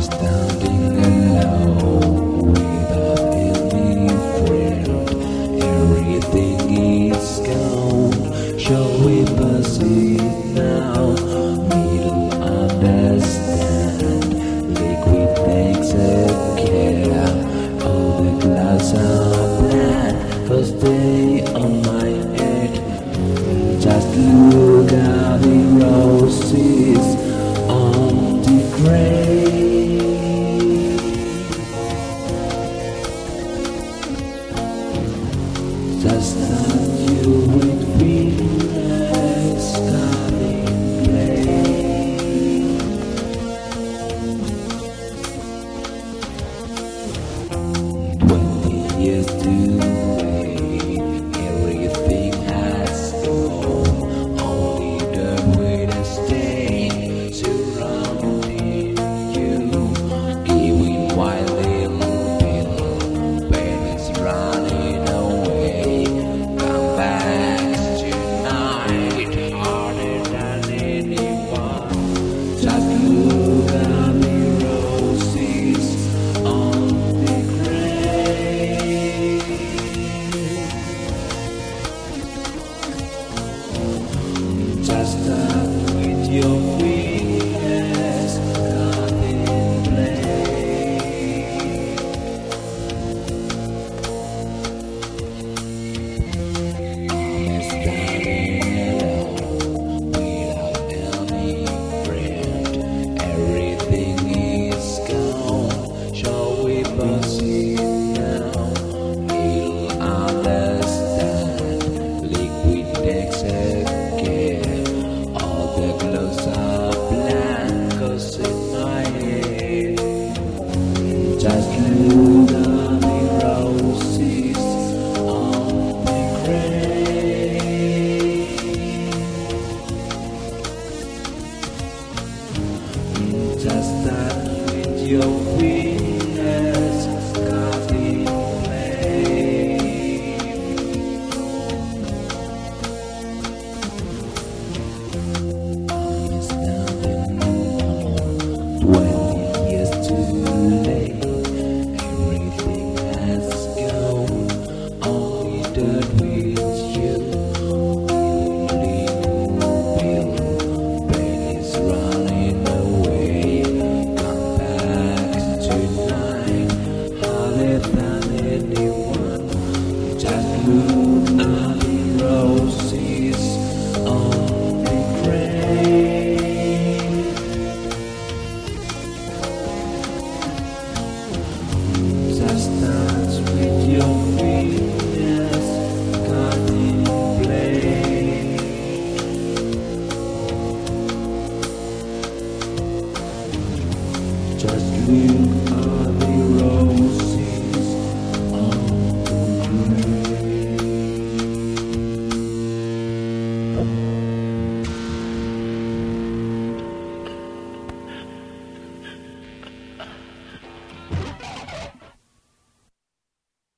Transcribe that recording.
standing alone without any friend. Everything is gone. Shall we pass it now? We don't understand. Liquid takes a care. All the clouds are black, 'cause they on my head. Just look at the roses on the grave. Just that you with feelings coming play. 20 years to wait, everything has gone. Only the weight of staying surrounding you, giving while little pill, when it's running away. Come back tonight, harder than anyone. Just look at the roses on the grave. Just start with your fingers cut in play. I'm standing alone without any friend. Everything is gone. Shall we pass it now? We'll understand. Liquid takes a care. All the clothes are blank, 'cause in my head. Just look at the roses on the grave. Just start with your fingers cut in play. I'm standing alone, 20 years too late. Everything has gone, only dirt with you. Only will, pain is running away. Come back tonight, harder than anyone. Just look at the roses on the grave. Just dance with your fingers cut in play. Just look